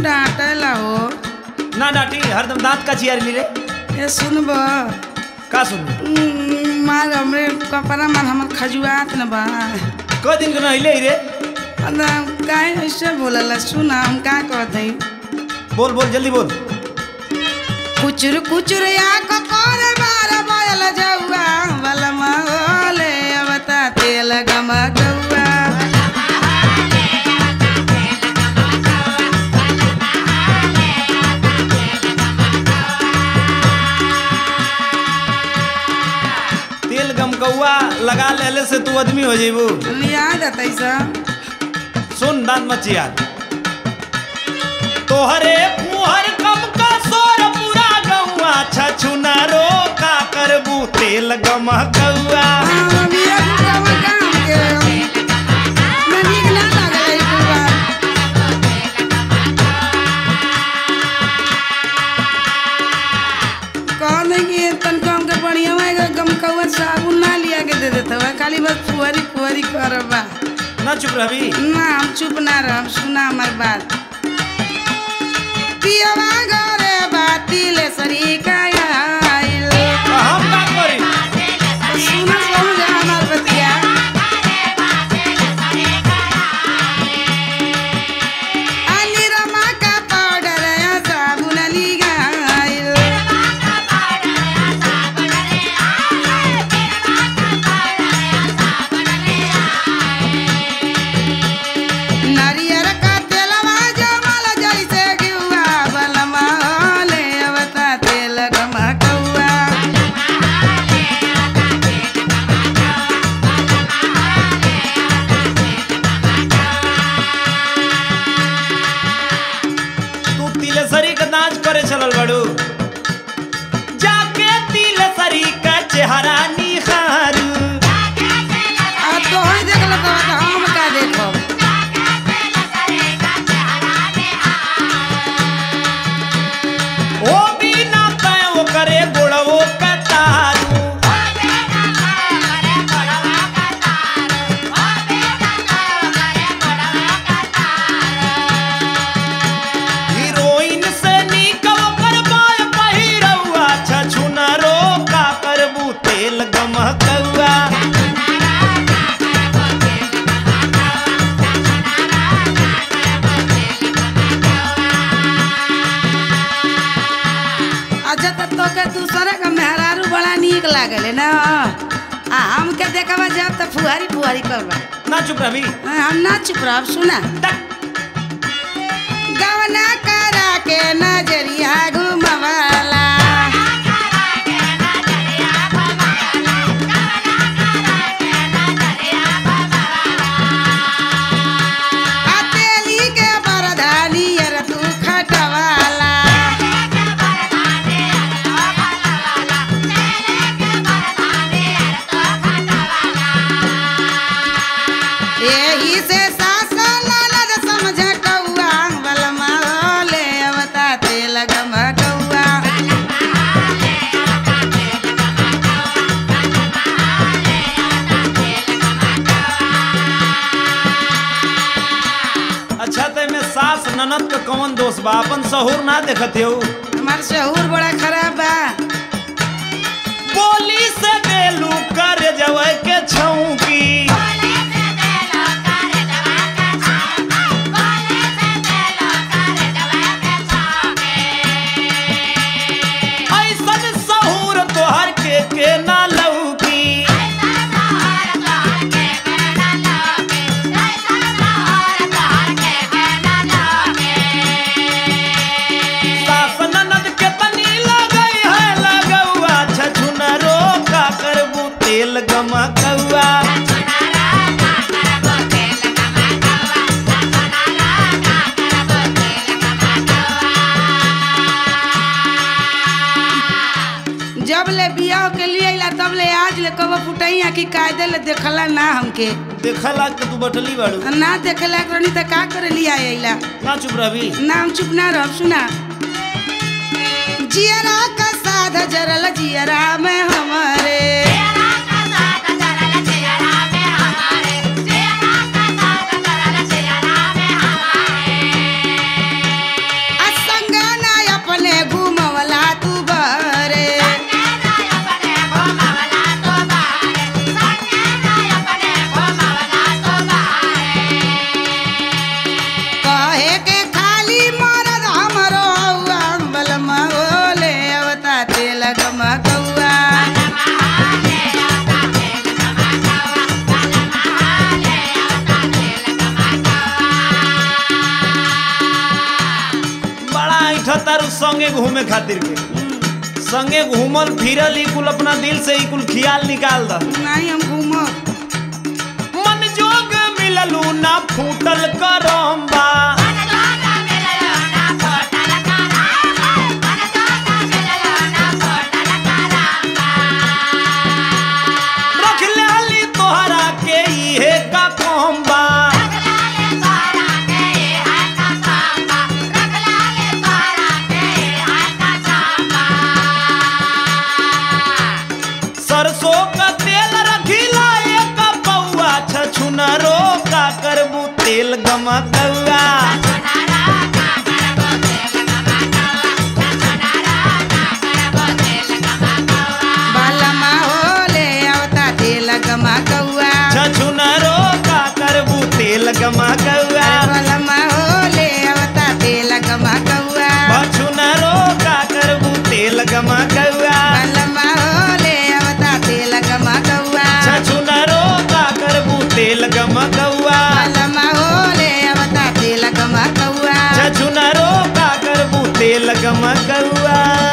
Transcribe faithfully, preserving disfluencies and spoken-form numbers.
डांटला हो ना डांटी हरदम दांत का चियारी ली रे ये सुनब का सुन मार हमरे कपड़ा मार हमर खजुआत न बा क दिन के नहिले रे अदा काहे ऐसे बोलला सुना हम का कहत हई बोल बोल जल्दी बोल कुचुर कुचुर या कोरे बार बोल जौआ बलमा ओले अवता तेल गमा गौआ तेल गमकौआ लगा लेले से तू आदमी हो जेबू याद आतै सब सुन दांत मत चियार तोहरे मुहर कम का सोर पूरा गौआ छछुना रो का करबू तेल गमकौआ साबुन ना लिया के दे देता है खाली बस फुहरी फुहरी करबा ना चुप रही ना हम चुप ना रह सुना हमार बात पियवा घरे बाती ले सरी का आइल हम का करी सुना समझ हमार बतिया अली रमा का पाउडर या साबुन ली गाइल नारियर का तेलवा जमल जैसे गिवा बलमा ले अवता तेल गमकौआ तू तिलसरी का नाच करे चलल बड़ू जाके तिलसरी का चेहरा निखारू आ तो ही देख लो तो हम का देखो ओ बिना तय वो करे गोड़वो का तारू हीरोइन से निकल कर बाय पहिरौआ छछुना रो का करबू तेल गमकौआ अच्छा तो तोके दूसरे का मेहरारू बड़ा नीक लागले ना आ हमके देखबा जब तो फुहारी फुहारी करबा ना चुप रही हम ना चुप रह सुना गवना करा के नजरिया घुमवाला अतेली के बरधानी यर तू खटवाला यही से सास ननद समझ कौआ बलमा ले अवता तेल गमकौआ अच्छा ते में सास ननद का कौन दोष बा अपन सहूर ना देखत हो हमार शहूर बड़ा खराब बा बोली से देलू कर जवै के छौकी ऐसन सहूर तोहर के के ना लौकी सास ननद के तनी लगई है लगौआ छछुना रो का करबू तेल गमकौआ जब ले बियाह के लिए अइला तब ले आज ले कब फुटैया की कायदे ले देखला ना हमके देखला के तू बटली बाड़ू ना देखला करनी त का करे लिया अइला ना चुप रही नाम चुप ना रह सुना जियरा का साध जरल जियरा में हमारे संगे घूमे खातिर के संगे घूमल फिरल ई कुल अपना दिल से ई कुल ख्याल निकाल द। नहीं हम घूमो मन जोग मिललू ना फूटल करम्बा रख लाली तोहरा के इहे का कोम्बा सरसों का तेल रखिला एक पौआ छछुनरो का करबू तेल गमकौआ बालमा होले आवता तेल गमकौआ छछुनरो का करबू तेल गमकौआ बालमा होले आवता तेल गमकौआ छछुनरो का करबू तेल गमकौआ बालमा होले आवता तेल गमकौआ छछुनरो का करबू तेल गमकौआ बालमा होले आवता तेल गमकौआ छछुनरो का करबू तेल गमकौआ।